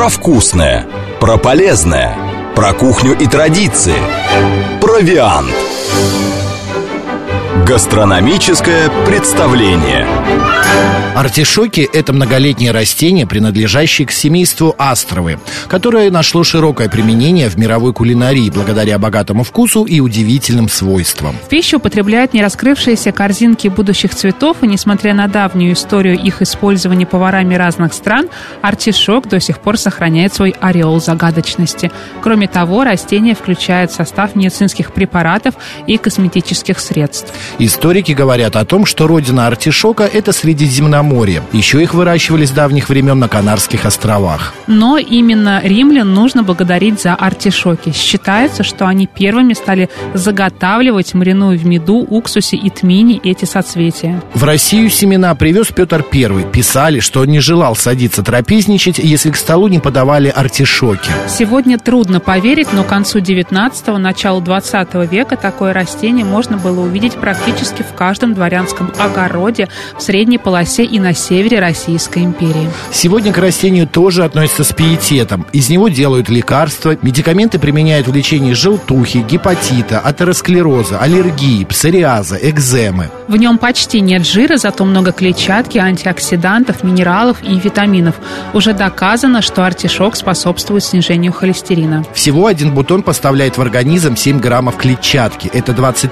Про вкусное, про полезное, про кухню и традиции. Провиант. Гастрономическое представление. Артишоки – это многолетнее растение, принадлежащее к семейству астровы, которое нашло широкое применение в мировой кулинарии благодаря богатому вкусу и удивительным свойствам. В пищу употребляют нераскрывшиеся корзинки будущих цветов, и несмотря на давнюю историю их использования поварами разных стран, артишок до сих пор сохраняет свой ореол загадочности. Кроме того, растение включает в состав медицинских препаратов и косметических средств. Историки говорят о том, что родина артишока – это Средиземноморье. Еще их выращивали с давних времен на Канарских островах. Но именно римлян нужно благодарить за артишоки. Считается, что они первыми стали заготавливать, маринуя в меду, уксусе и тмине эти соцветия. В Россию семена привез Петр I. Писали, что он не желал садиться трапезничать, если к столу не подавали артишоки. Сегодня трудно поверить, но к концу 19-го, началу 20 века такое растение можно было увидеть практически в каждом дворянском огороде в средней полосе и на севере Российской империи. Сегодня к растению тоже относятся с пиететом. Из него делают лекарства, медикаменты применяют в лечении желтухи, гепатита, атеросклероза, аллергии, псориаза, экземы. В нем почти нет жира, зато много клетчатки, антиоксидантов, минералов и витаминов. Уже доказано, что артишок способствует снижению холестерина. Всего один бутон поставляет в организм 7 граммов клетчатки. Это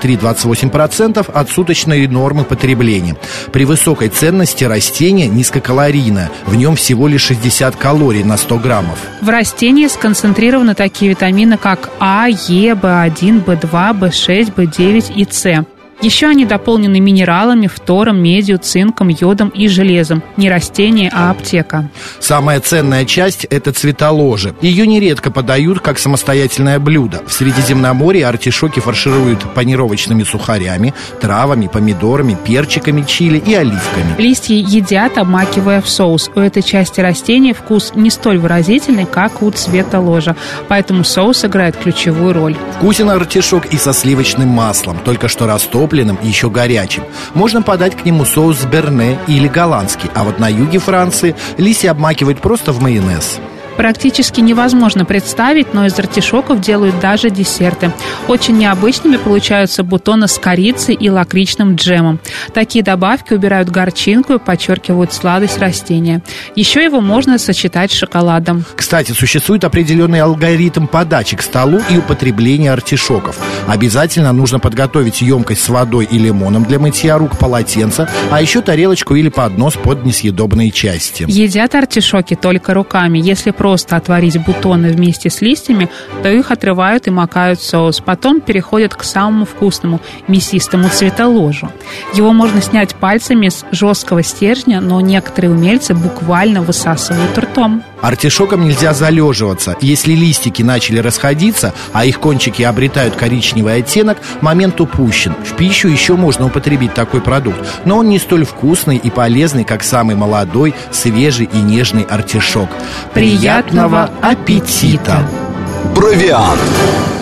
23-28% от суточной нормы потребления. При высокой ценности растение низкокалорийное. В нем всего лишь 60 калорий на 100 граммов. В растении сконцентрированы такие витамины, как А, Е, В1, В2, В6, В9 и С. Еще они дополнены минералами, фтором, медью, цинком, йодом и железом. Не растение, а аптека. Самая ценная часть – это цветоложе. Ее нередко подают как самостоятельное блюдо. В Средиземноморье артишоки фаршируют панировочными сухарями, травами, помидорами, перчиками, чили и оливками. Листья едят, обмакивая в соус. У этой части растения вкус не столь выразительный, как у цветоложа. Поэтому соус играет ключевую роль. Вкусен артишок и со сливочным маслом, только что растопленным, еще горячим. Можно подать к нему соус берне или голландский, а вот на юге Франции листья обмакивают просто в майонез. Практически невозможно представить, но из артишоков делают даже десерты. Очень необычными получаются бутоны с корицей и лакричным джемом. Такие добавки убирают горчинку и подчеркивают сладость растения. Еще его можно сочетать с шоколадом. Кстати, существует определенный алгоритм подачи к столу и употребления артишоков. Обязательно нужно подготовить емкость с водой и лимоном для мытья рук, полотенце, а еще тарелочку или поднос под несъедобные части. Едят артишоки только руками. Если просто отварить бутоны вместе с листьями, то их отрывают и макают в соус. Потом переходят к самому вкусному, мясистому цветоложу. Его можно снять пальцами с жесткого стержня, но некоторые умельцы буквально высасывают ртом. Артишокам нельзя залеживаться. Если листики начали расходиться, а их кончики обретают коричневый оттенок, момент упущен. В пищу еще можно употребить такой продукт, но он не столь вкусный и полезный, как самый молодой, свежий и нежный артишок. Приятного аппетита! Провиант.